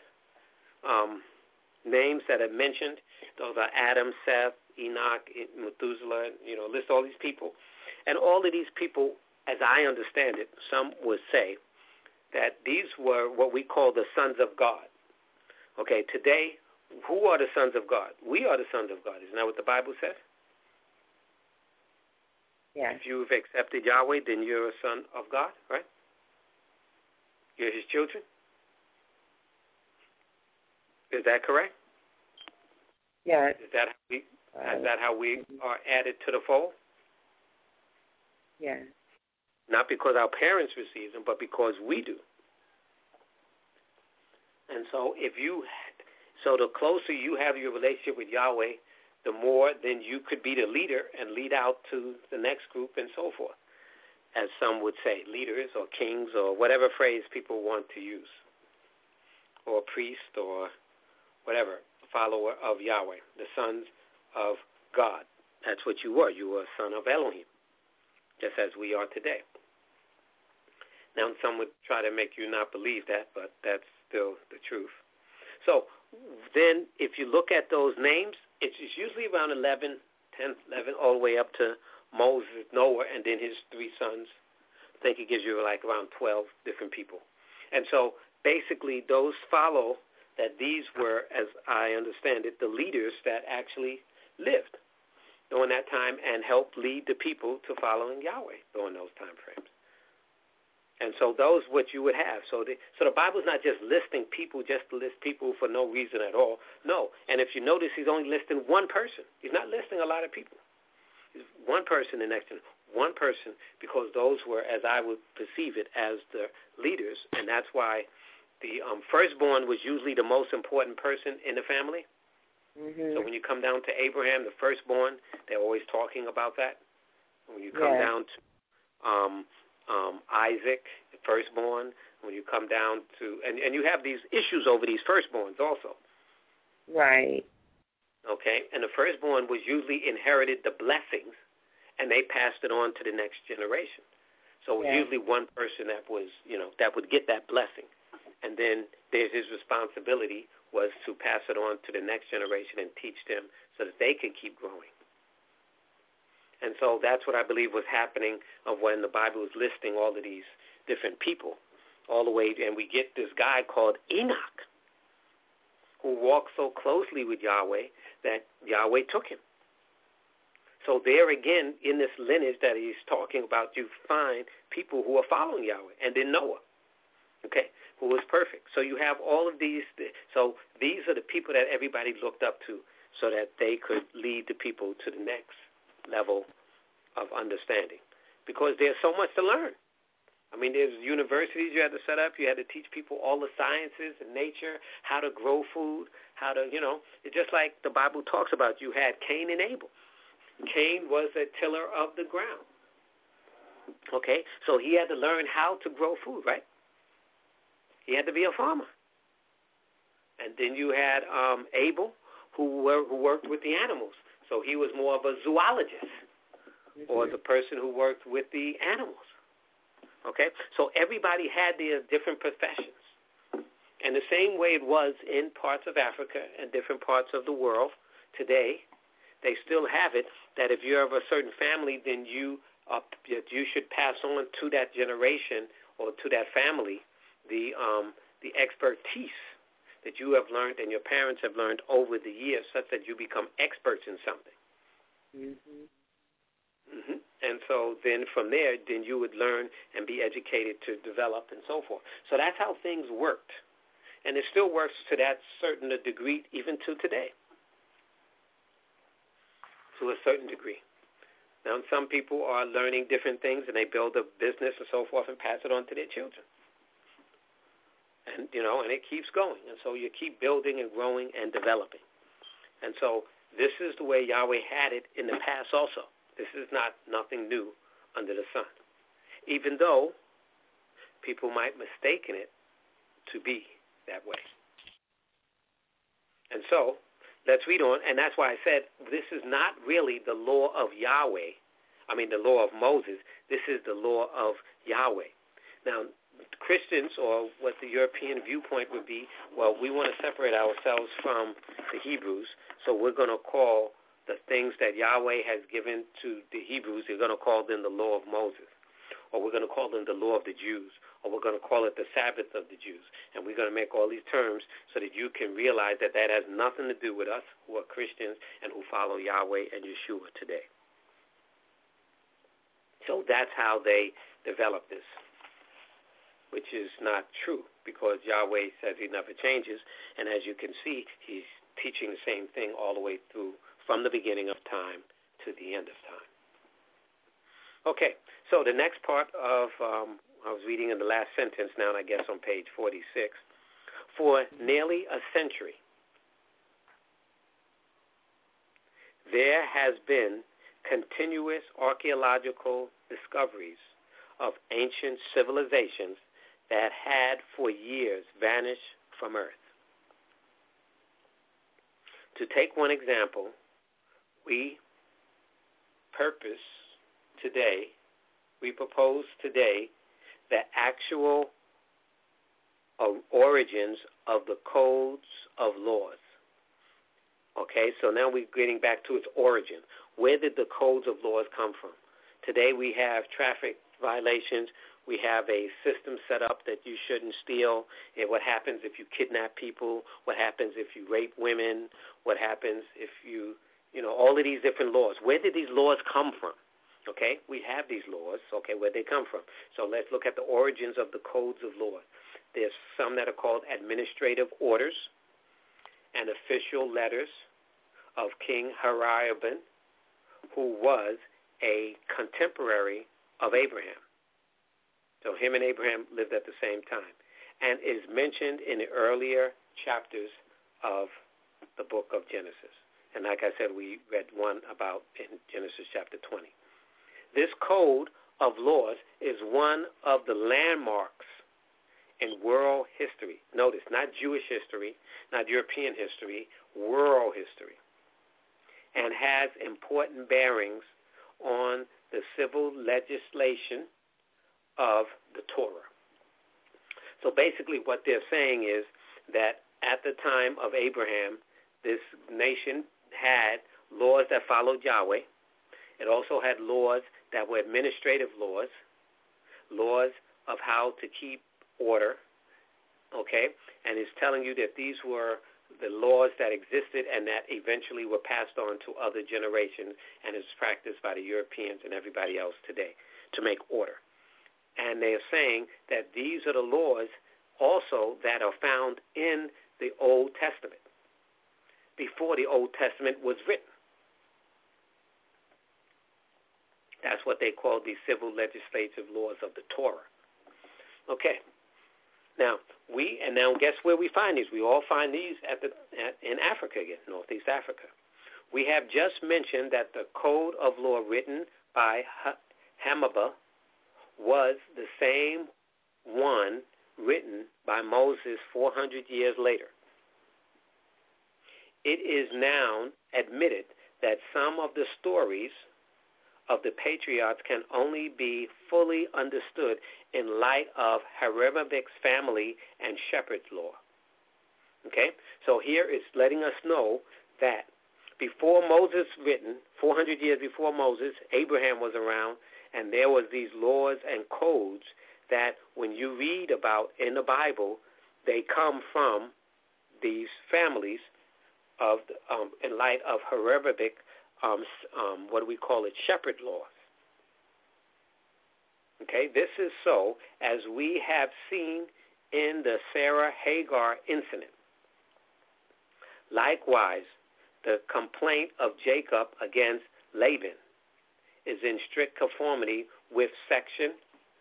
names that are mentioned. Those are Adam, Seth, Enoch, Methuselah, list all these people. And all of these people, as I understand it, some would say that these were what we call the sons of God. Okay, today, who are the sons of God? We are the sons of God. Isn't that what the Bible says? Yes. If you've accepted Yahweh, then you're a son of God, right? You're his children. Is that correct? Yes. Is that how we are added to the fold? Yes. Not because our parents receive them, but because we do. And so the closer you have your relationship with Yahweh, the more then you could be the leader and lead out to the next group and so forth. As some would say, leaders or kings or whatever phrase people want to use, or priest or whatever, follower of Yahweh, the sons of God. That's what you were. You were a son of Elohim, just as we are today. Now, some would try to make you not believe that, but that's still the truth. So then if you look at those names, it's usually around 11, all the way up to Moses, Noah, and then his 3 sons. I think it gives you like around 12 different people. And so basically those follow that these were, as I understand it, the leaders that actually lived during that time and helped lead the people to following Yahweh during those time frames. And so those what you would have. So the Bible's not just listing people just to list people for no reason at all. No. And if you notice, he's only listing one person. He's not listing a lot of people. He's one person, the next one person, because those were, as I would perceive it, as the leaders. And that's why the firstborn was usually the most important person in the family. Mm-hmm. So when you come down to Abraham, the firstborn, they're always talking about that. When you come down to Isaac, the firstborn, when you come down to, and you have these issues over these firstborns also. Right. Okay, and the firstborn was usually inherited the blessings, and they passed it on to the next generation. So it was usually one person that was, that would get that blessing. And then there's his responsibility was to pass it on to the next generation and teach them so that they can keep growing. And so that's what I believe was happening of when the Bible was listing all of these different people all the way. And we get this guy called Enoch who walked so closely with Yahweh that Yahweh took him. So there again, in this lineage that he's talking about, you find people who are following Yahweh. And then Noah, who was perfect. So you have all of these. So these are the people that everybody looked up to so that they could lead the people to the next level of understanding, because there's so much to learn. I mean, there's universities you had to set up. You had to teach people all the sciences and nature, how to grow food, how to, it's just like the Bible talks about. You had Cain and Abel. Cain was a tiller of the ground. Okay, so he had to learn how to grow food, right? He had to be a farmer. And then you had Abel, who worked with the animals. So he was more of a zoologist, or the person who worked with the animals. Okay? So everybody had their different professions. And the same way it was in parts of Africa and different parts of the world today, they still have it that if you're of a certain family, then you should pass on to that generation or to that family the expertise that you have learned and your parents have learned over the years, such that you become experts in something. Mm-hmm. Mm-hmm. And so then from there, then you would learn and be educated to develop and so forth. So that's how things worked. And it still works to that certain degree even to today, to a certain degree. Now, some people are learning different things, and they build a business and so forth and pass it on to their children. And, and it keeps going. And so you keep building and growing and developing. And so this is the way Yahweh had it in the past also. This is nothing new under the sun, even though people might mistaken it to be that way. And so let's read on. And that's why I said this is not really the law of Yahweh. I mean, the law of Moses. This is the law of Yahweh. Now, Christians, or what the European viewpoint would be, well, we want to separate ourselves from the Hebrews, so we're going to call the things that Yahweh has given to the Hebrews, we're going to call them the law of Moses, or we're going to call them the law of the Jews, or we're going to call it the Sabbath of the Jews, and we're going to make all these terms so that you can realize that that has nothing to do with us who are Christians and who follow Yahweh and Yeshua today. So that's how they develop this, which is not true, because Yahweh says he never changes, and as you can see, he's teaching the same thing all the way through from the beginning of time to the end of time. Okay, so the next part of, I was reading in the last sentence now, and I guess on page 46, for nearly a century, there has been continuous archaeological discoveries of ancient civilizations that had for years vanished from Earth. To take one example, we propose today the actual origins of the codes of laws. Okay, so now we're getting back to its origin. Where did the codes of laws come from? Today we have traffic violations. We have a system set up that you shouldn't steal. What happens if you kidnap people? What happens if you rape women? What happens if you all of these different laws. Where did these laws come from? Okay, we have these laws. Okay, where they come from. So let's look at the origins of the codes of law. There's some that are called administrative orders and official letters of King Haraban, who was a contemporary of Abraham. So him and Abraham lived at the same time, and is mentioned in the earlier chapters of the book of Genesis. And like I said, we read one about in Genesis chapter 20. This code of laws is one of the landmarks in world history. Notice, not Jewish history, not European history, world history, and has important bearings on the civil legislation of the Torah. So basically what they're saying is that at the time of Abraham, this nation had laws that followed Yahweh. It also had laws that were administrative laws, laws of how to keep order, okay? And it's telling you that these were the laws that existed and that eventually were passed on to other generations and is practiced by the Europeans and everybody else today to make order. And they are saying that these are the laws also that are found in the Old Testament, before the Old Testament was written. That's what they call the civil legislative laws of the Torah. Okay. Now guess where we find these? We all find these in Africa again, Northeast Africa. We have just mentioned that the code of law written by Hammurabi was the same one written by Moses 400 years later. It is now admitted that some of the stories of the patriarchs can only be fully understood in light of Hammurabi's family and shepherd's law. Okay? So here it's letting us know that before Moses written, 400 years before Moses, Abraham was around, and there was these laws and codes that when you read about in the Bible, they come from these families of in light of Hammurabic, what do we call it, shepherd laws. Okay, this is so as we have seen in the Sarah-Hagar incident. Likewise, the complaint of Jacob against Laban is in strict conformity with section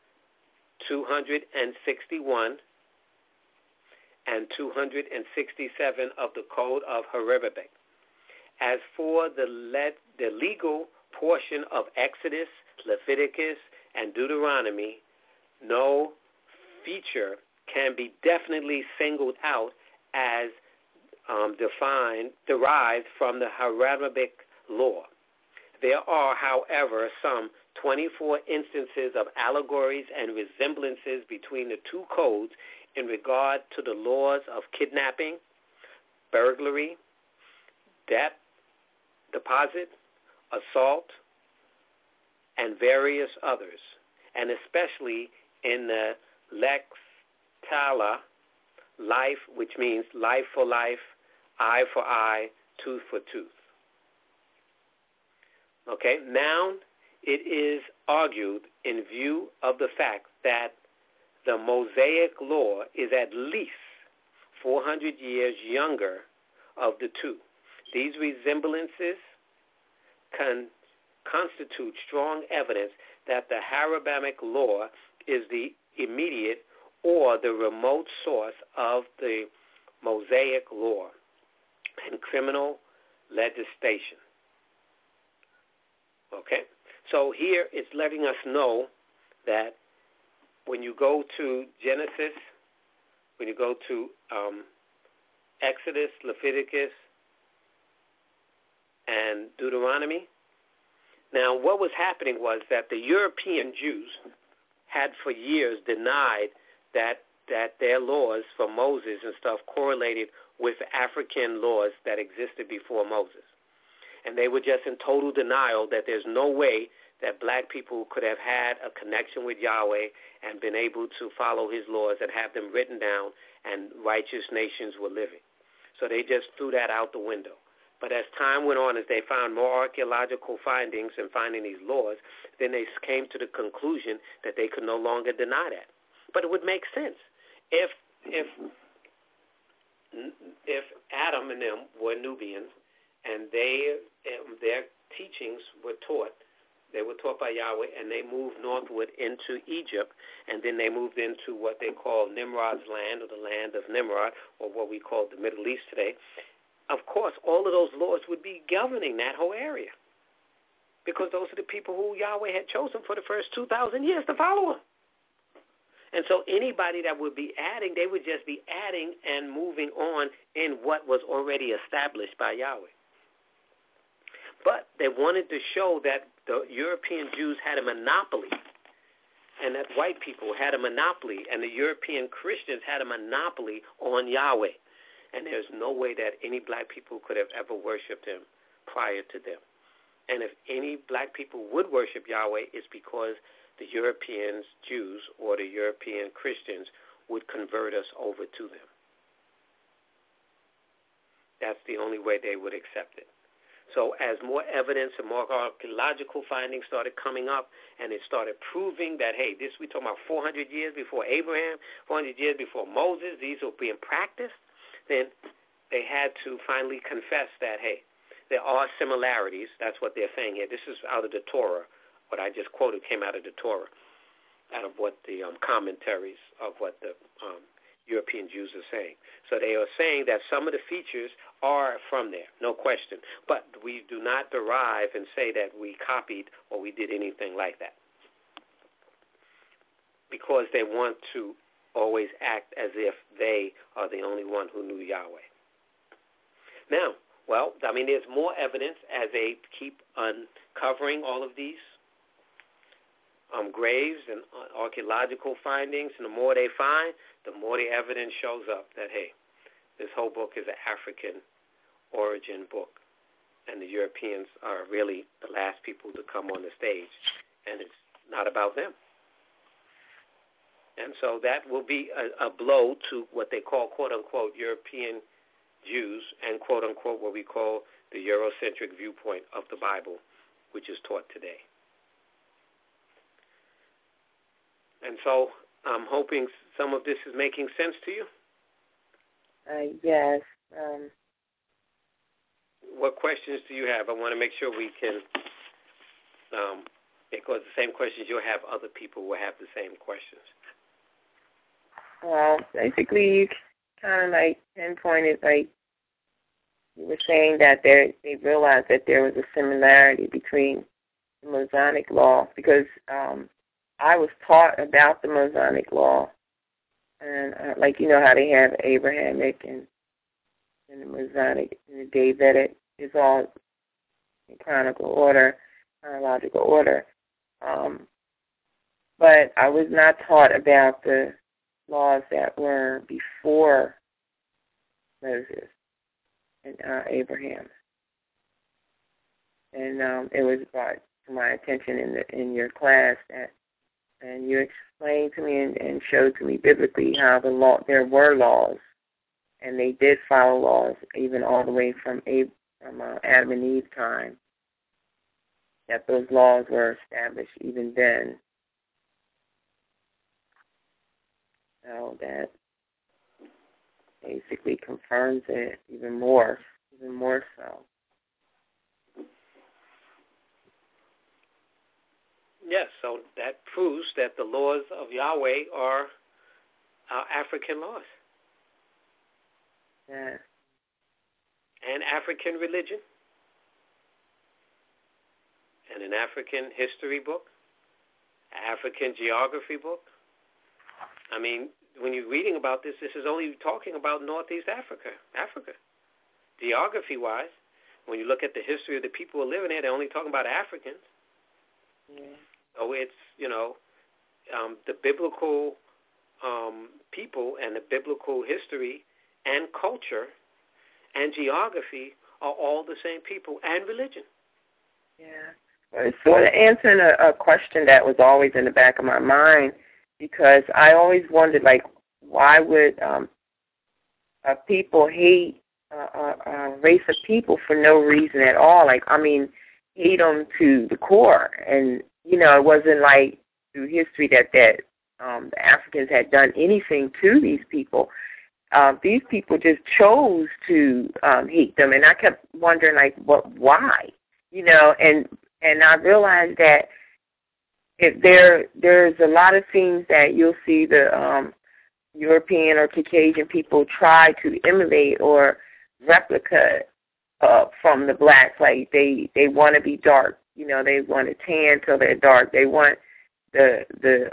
261 and 267 of the Code of Hammurabi. As for the legal portion of Exodus, Leviticus, and Deuteronomy, no feature can be definitely singled out as derived from the Hammurabic law. There are, however, some 24 instances of allegories and resemblances between the two codes in regard to the laws of kidnapping, burglary, debt, deposit, assault, and various others, and especially in the lex tala, life, which means life for life, eye for eye, tooth for tooth. Okay, now it is argued in view of the fact that the Mosaic law is at least 400 years younger of the two. These resemblances constitute strong evidence that the Abrahamic law is the immediate or the remote source of the Mosaic law and criminal legislation. Okay? So here it's letting us know that when you go to Genesis, when you go to Exodus, Leviticus, and Deuteronomy, now what was happening was that the European Jews had for years denied that their laws for Moses and stuff correlated with African laws that existed before Moses. And they were just in total denial that there's no way that black people could have had a connection with Yahweh and been able to follow his laws and have them written down and righteous nations were living. So they just threw that out the window. But as time went on, as they found more archaeological findings and finding these laws, then they came to the conclusion that they could no longer deny that. But it would make sense if Adam and them were Nubians and their teachings were taught. They were taught by Yahweh, and they moved northward into Egypt, and then they moved into what they call Nimrod's land, or the land of Nimrod, or what we call the Middle East today. Of course, all of those laws would be governing that whole area, because those are the people who Yahweh had chosen for the first 2,000 years to follow him. And so anybody that would be adding, they would just be adding and moving on in what was already established by Yahweh. But they wanted to show that the European Jews had a monopoly and that white people had a monopoly and the European Christians had a monopoly on Yahweh. And there's no way that any black people could have ever worshipped him prior to them. And if any black people would worship Yahweh, it's because the European Jews or the European Christians would convert us over to them. That's the only way they would accept it. So as more evidence and more archaeological findings started coming up, and it started proving that, hey, this we're talking about 400 years before Abraham, 400 years before Moses, these were being practiced, then they had to finally confess that, hey, there are similarities. That's what they're saying here. This is out of the Torah. What I just quoted came out of the Torah, out of what the commentaries of what the European Jews are saying. So they are saying that some of the features are from there, no question. But we do not derive and say that we copied or we did anything like that, because they want to always act as if they are the only one who knew Yahweh. Now, well, I mean, there's more evidence as they keep uncovering all of these graves and archaeological findings, and the more they find, the more the evidence shows up that, hey, this whole book is an African origin book, and the Europeans are really the last people to come on the stage, and it's not about them. And so that will be a blow to what they call, quote-unquote, European Jews and, quote-unquote, what we call the Eurocentric viewpoint of the Bible, which is taught today. And so I'm hoping some of this is making sense to you. Yes. What questions do you have? I want to make sure we can, because the same questions you'll have, other people will have the same questions. Well, basically, you kind of like pinpointed, like you were saying that they realized that there was a similarity between the Mosaic law, because I was taught about the Mosaic law, and like, you know how they have Abrahamic and the Mosaic and the Davidic. It's all in chronological order. But I was not taught about the laws that were before Moses and Abraham. And it was brought to my attention in your class that, and you explained to me and showed to me biblically how there were laws, and they did follow laws even all the way from Adam and Eve time, that those laws were established even then. So basically confirms it even more so. Yes, so that proves that the laws of Yahweh are African laws. Yeah. And African religion. And an African history book. African geography book. I mean, when you're reading about this, this is only talking about Northeast Africa. Geography-wise, when you look at the history of the people who are living there, they're only talking about Africans. Yeah. So it's, the biblical people and the biblical history and culture and geography are all the same people, and religion. Yeah. It's sort of answering a question that was always in the back of my mind, because I always wondered, like, why would people hate a race of people for no reason at all? Like, I mean, hate them to the core. And, it wasn't like through history that the Africans had done anything to these people. These people just chose to hate them. And I kept wondering, like, why? And I realized that if there's a lot of things that you'll see the European or Caucasian people try to emulate or replica from the blacks. Like they want to be dark, they want to tan till they're dark. They want the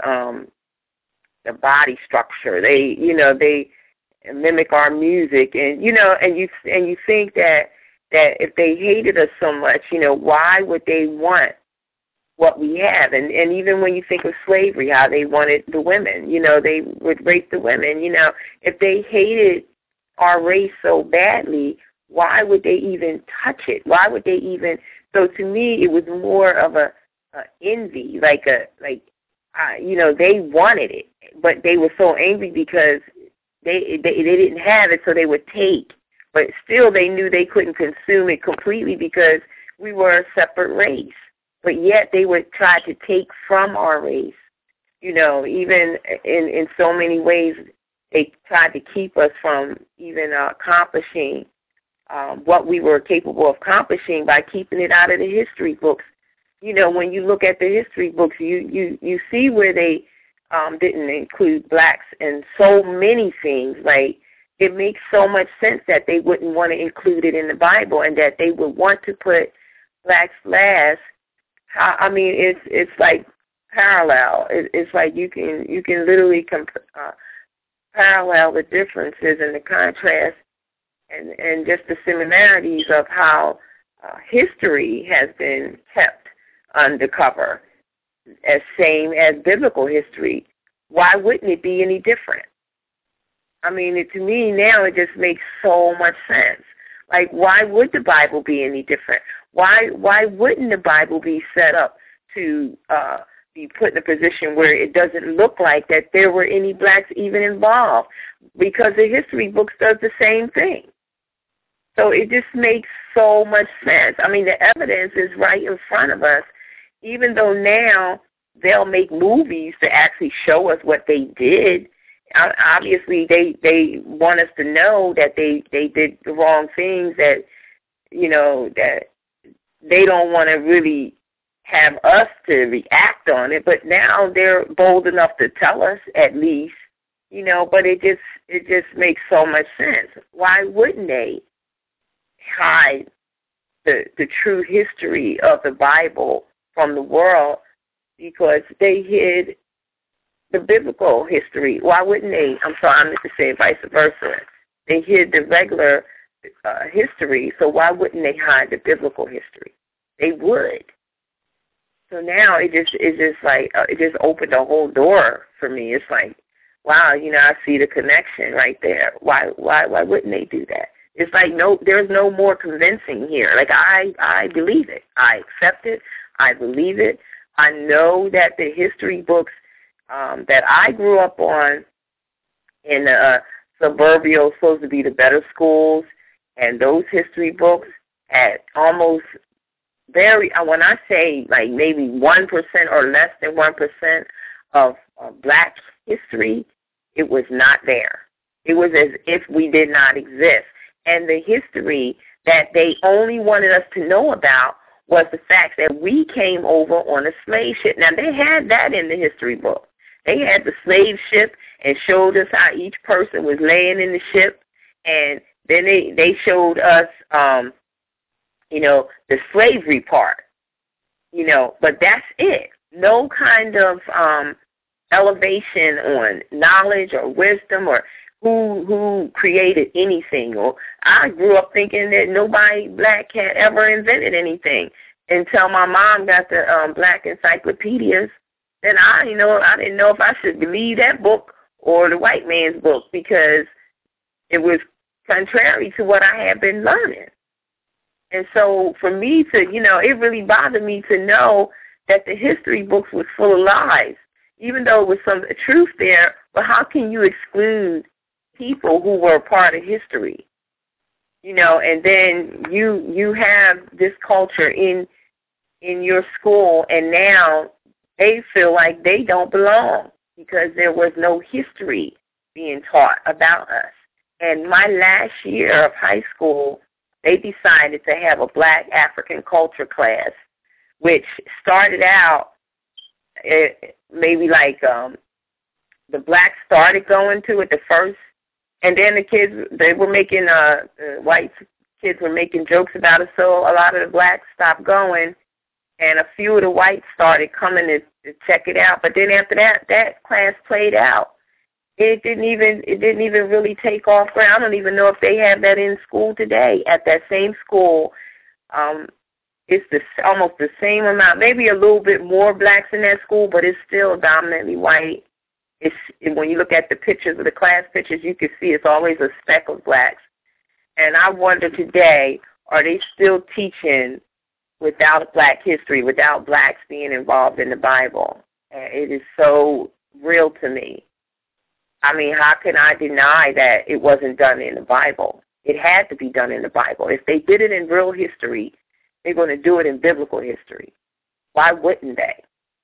body structure. They mimic our music, and you think that if they hated us so much, why would they want what we have? And even when you think of slavery, how they wanted the women, they would rape the women. If they hated our race so badly, why would they even touch it? Why would they even? So to me, it was more of a envy, they wanted it, but they were so angry because they didn't have it, so they would take. But still, they knew they couldn't consume it completely because we were a separate race. But yet they would try to take from our race. Even in so many ways, they tried to keep us from even accomplishing what we were capable of accomplishing by keeping it out of the history books. When you look at the history books, you see where they didn't include blacks in so many things. Like, it makes so much sense that they wouldn't want to include it in the Bible, and that they would want to put blacks last. I mean, it's like parallel. It's like you can literally parallel the differences and the contrast and just the similarities of how history has been kept undercover, as same as biblical history. Why wouldn't it be any different? I mean, to me now it just makes so much sense. Like, why would the Bible be any different? Why wouldn't the Bible be set up to be put in a position where it doesn't look like that there were any blacks even involved? Because the history books does the same thing. So it just makes so much sense. I mean, the evidence is right in front of us, even though now they'll make movies to actually show us what they did. Obviously, they want us to know that they did the wrong things, that, that they don't want to really have us to react on it. But now they're bold enough to tell us, at least, but it just makes so much sense. Why wouldn't they hide the true history of the Bible from the world? Because they hid the biblical history. Why wouldn't they? I meant to say vice versa. They hid the regular history, so why wouldn't they hide the biblical history? They would. So now it just opened a whole door for me. It's like, wow, I see the connection right there. Why wouldn't they do that? It's like, no, there's no more convincing here. Like, I believe it. I accept it. I believe it. I know that the history books that I grew up on in suburbial, supposed to be the better schools, and those history books had almost when I say like maybe 1% or less than 1% of black history, it was not there. It was as if we did not exist. And the history that they only wanted us to know about was the fact that we came over on a slave ship. Now, they had that in the history book. They had the slave ship and showed us how each person was laying in the ship. And then they showed us, the slavery part, but that's it. No kind of elevation on knowledge or wisdom or who created anything. Or I grew up thinking that nobody black had ever invented anything until my mom got the black encyclopedias. Then I didn't know if I should believe that book or the white man's book, because it was contrary to what I had been learning. And so for me to, it really bothered me to know that the history books was full of lies, even though it was some truth there. But how can you exclude people who were a part of history? And then you have this culture in your school, and now they feel like they don't belong because there was no history being taught about us. And my last year of high school, they decided to have a Black African culture class, which started out maybe like the blacks started going to it the first, and then the kids, they were making, white kids were making jokes about it, so a lot of the blacks stopped going, and a few of the whites started coming to check it out. But then after that class played out. It didn't even really take off. I don't even know if they have that in school today. At that same school, it's almost the same amount, maybe a little bit more blacks in that school, but it's still dominantly white. When you look at the pictures of the class pictures, you can see it's always a speck of blacks. And I wonder today, are they still teaching without black history, without blacks being involved in the Bible? It is so real to me. I mean, how can I deny that it wasn't done in the Bible? It had to be done in the Bible. If they did it in real history, they're going to do it in biblical history. Why wouldn't they?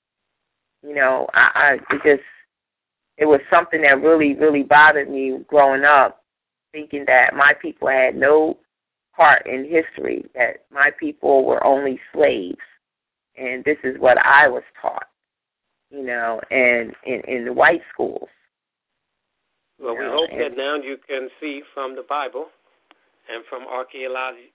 It was something that really, really bothered me growing up, thinking that my people had no part in history, that my people were only slaves. And this is what I was taught, and in the white schools. Well, we hope that now you can see from the Bible and from archaeology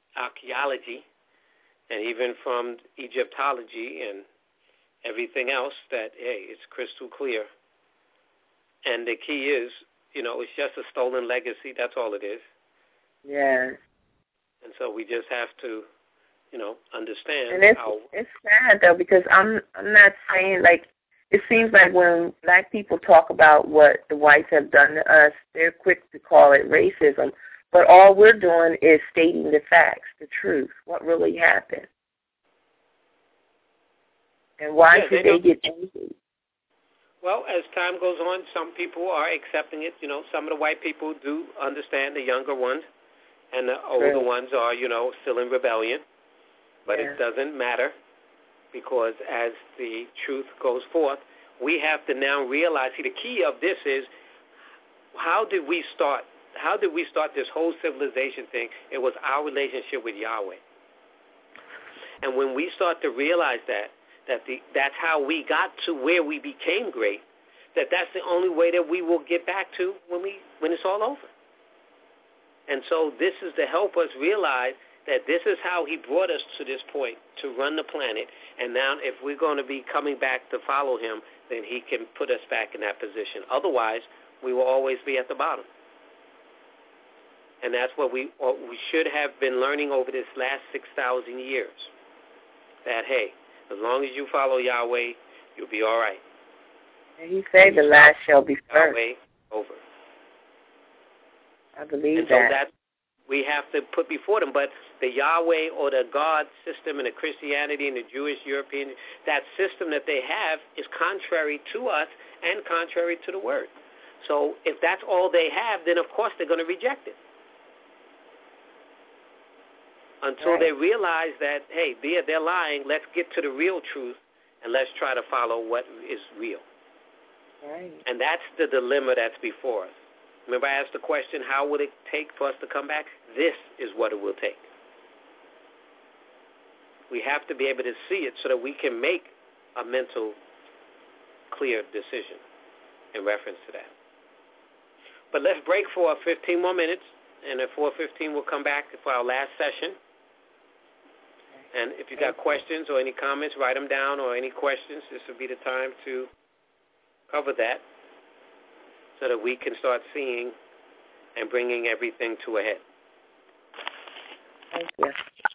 and even from Egyptology and everything else that, hey, it's crystal clear. And the key is, it's just a stolen legacy. That's all it is. Yeah. And so we just have to, understand. And it's sad, though, because I'm not saying, it seems like when black people talk about what the whites have done to us, they're quick to call it racism. But all we're doing is stating the facts, the truth, what really happened. And why should they get angry? Well, as time goes on, some people are accepting it. Some of the white people do understand, the younger ones, and the older ones are, still in rebellion. But it doesn't matter, because as the truth goes forth, we have to now realize, the key of this is, how did we start this whole civilization thing? It was our relationship with Yahweh. And when we start to realize that's how we got to where we became great, that's the only way that we will get back to when it's all over. And so this is to help us realize that this is how he brought us to this point, to run the planet. And now if we're going to be coming back to follow him, then he can put us back in that position. Otherwise, we will always be at the bottom. And that's what we should have been learning over this last 6,000 years. That, hey, as long as you follow Yahweh, you'll be all right. And he said the last shall be first. Yahweh, over. I believe and that. So that's we have to put before them. But the Yahweh or the God system and the Christianity and the Jewish, European, that system that they have is contrary to us and contrary to the Word. So if that's all they have, then of course they're going to reject it. Until they realize that, hey, they're lying, let's get to the real truth and let's try to follow what is real. Right. And that's the dilemma that's before us. Remember I asked the question, how would it take for us to come back? This is what it will take. We have to be able to see it so that we can make a mental, clear decision in reference to that. But let's break for 15 more minutes, and at 4:15 we'll come back for our last session. And if you got questions or any comments, write them down, or any questions, this would be the time to cover that so that we can start seeing and bringing everything to a head. Thank you.